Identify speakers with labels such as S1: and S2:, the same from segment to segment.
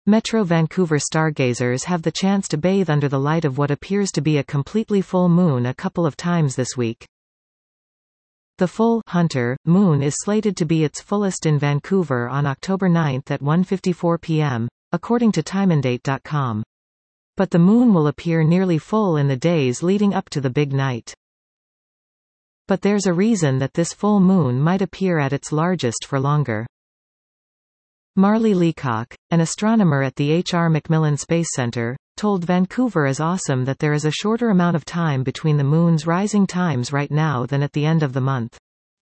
S1: Metro Vancouver stargazers have the chance to bathe under the light of what appears to be a completely full moon a couple of times this week. The full Hunter moon is slated to be its fullest in Vancouver on October 9 at 1:54 p.m., according to timeanddate.com. But the moon will appear nearly full in the days leading up to the big night. But there's a reason that this full moon might appear at its largest for longer. Marlee Leacock, an astronomer at the H.R. MacMillan Space Center, told Vancouver is awesome that there is a shorter amount of time between the moon's rising times right now than at the end of the month.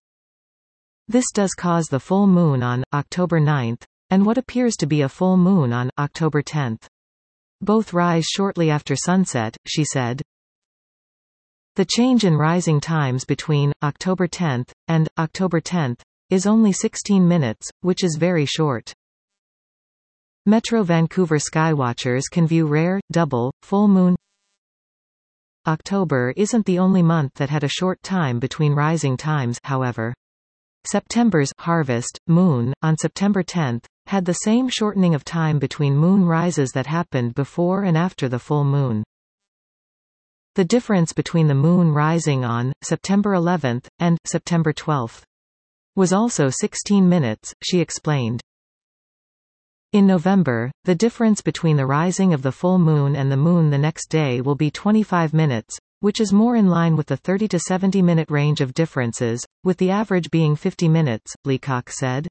S1: This does cause the full moon on October 9, and what appears to be a full moon on October 10. Both rise shortly after sunset, she said. The change in rising times between October 10 and October 10 is only 16 minutes, which is very short. Metro Vancouver skywatchers can view rare, double, full moon. October isn't the only month that had a short time between rising times, however. September's harvest moon, on September 10, had the same shortening of time between moon rises that happened before and after the full moon. The difference between the moon rising on September 11 and September 12 was also 16 minutes, she explained. In November, the difference between the rising of the full moon and the moon the next day will be 25 minutes, which is more in line with the 30 to 70 minute range of differences, with the average being 50 minutes, Leacock said.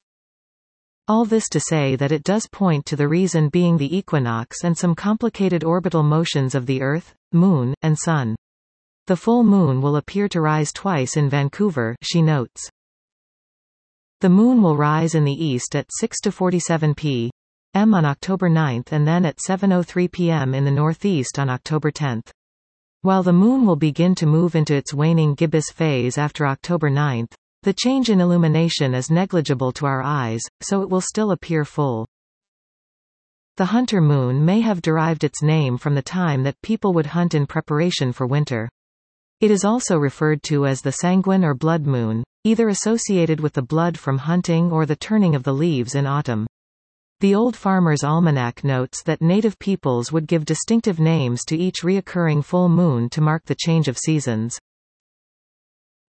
S1: All this to say that it does point to the reason being the equinox and some complicated orbital motions of the Earth, Moon, and Sun. The full moon will appear to rise twice in Vancouver, she notes. The moon will rise in the east at 6:47 p.m. on October 9 and then at 7:03 p.m. in the northeast on October 10. While the moon will begin to move into its waning gibbous phase after October 9, the change in illumination is negligible to our eyes, so it will still appear full. The Hunter moon may have derived its name from the time that people would hunt in preparation for winter. It is also referred to as the sanguine or blood moon, either associated with the blood from hunting or the turning of the leaves in autumn. The Old Farmer's Almanac notes that native peoples would give distinctive names to each reoccurring full moon to mark the change of seasons.